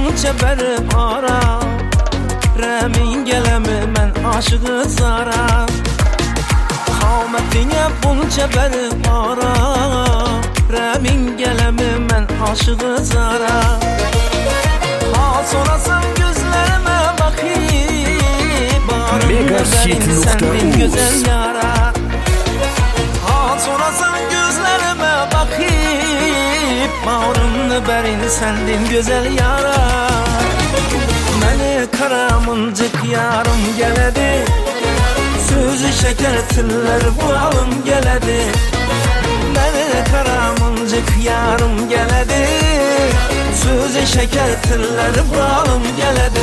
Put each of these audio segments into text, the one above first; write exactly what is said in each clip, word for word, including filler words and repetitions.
bunca berim ara, Rəmin gələmi mən aşığı zara. Qamətinə bunca berim ara, Rəmin gələmi mən aşığı zara. Ha sorasan gözlərime bakayım, barımda benim sendin güzel yara. Ha sorasan gözlərime bakayım, barımda benim sendin güzel yara. Məni karamıncık yarım gələdi, sözü şeker tiller balım gələdi. Məni karamıncık yarım gələdi, sözü şeker tiller balım gələdi.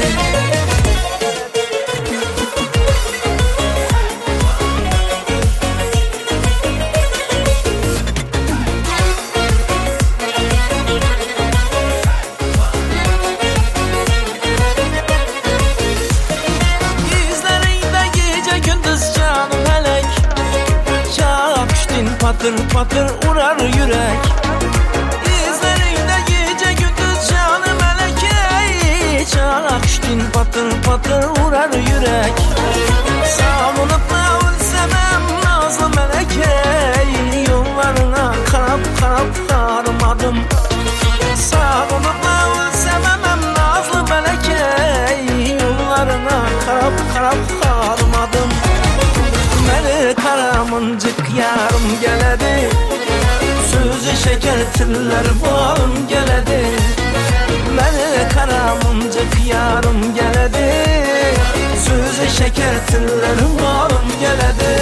Patır patır uğrar yürek, İzlerinde gece gündüz canı melek. Çanak düştün patır patır uğrar yürek. Savunub da ölsemem nazlı melek, yollarına karab karab sarmadım. Savunub da ölsemem nazlı melek, yollarına karab karab sarmadım. Məni karamıncık yarım gələdi, sözü şeker tiller balım gələdi. Məni karamıncık yarım gələdi, sözü şeker tiller balım gələdi.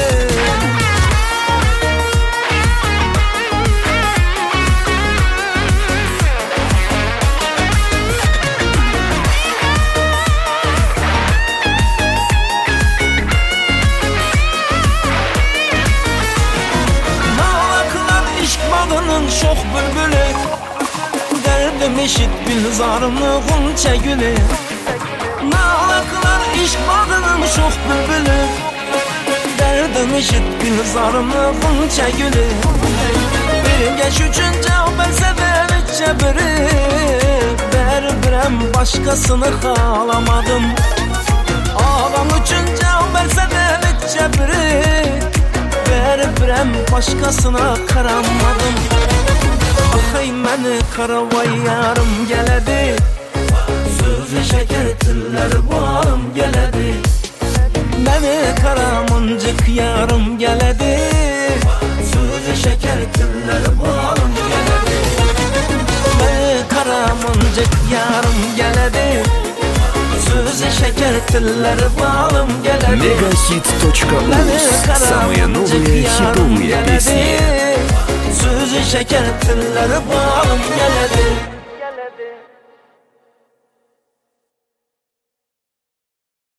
Şox bülbülü, derdim eşit gülzarını ğunçə gülü. Nağlaqlar işq bağının şox bülbülü, derdim eşit gülzarını ğunçə gülü. Bir geç üçün cavbəlsə velikçə biri, bərbirəm başqasını xalamadım. Ağam üçün cavbəlsə velikçə biri, bərbirəm başqasına qaranmadım. Axay məni karavay yarım gələdi, sözü şeker tiller balım gələdi. Məni karamıncık yarım gələdi, sözü şeker tiller balım gələdi. Məni karamıncık yarım gələdi, sözü şeker tiller балом gələdi. Мегахит точка уз. Самые новые хитовые песни. Sözü şeker tiller balım gələdi.